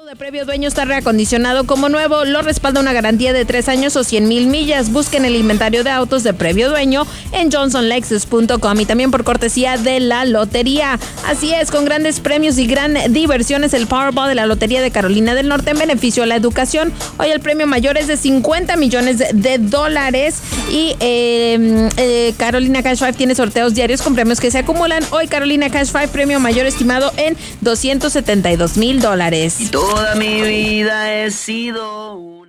de Previo Dueño está reacondicionado como nuevo. Lo respalda una garantía de 3 años o 100,000 millas. Busquen el inventario de autos de Previo Dueño en johnsonlexus.com y también por cortesía de la lotería. Así es, con grandes premios y gran diversión es el Powerball de la Lotería de Carolina del Norte en beneficio a la educación. Hoy el premio mayor es de $50 millones y Carolina Cash 5 tiene sorteos diarios con premios que se acumulan. Hoy Carolina Cash 5 premio mayor estimado en $272,000. Y toda mi vida he sido